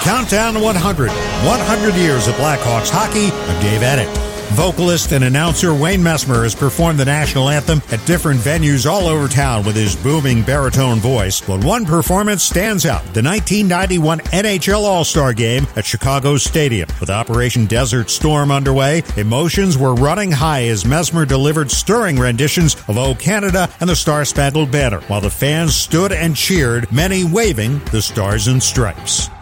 Countdown to 100. 100 years of Blackhawks hockey. I'm Dave Eddett. Vocalist and announcer Wayne Messmer has performed the national anthem at different venues all over town with his booming baritone voice. But one performance stands out, the 1991 NHL All-Star Game at Chicago's Stadium. With Operation Desert Storm underway, emotions were running high as Messmer delivered stirring renditions of O Canada and the Star-Spangled Banner, while the fans stood and cheered, many waving the Stars and Stripes.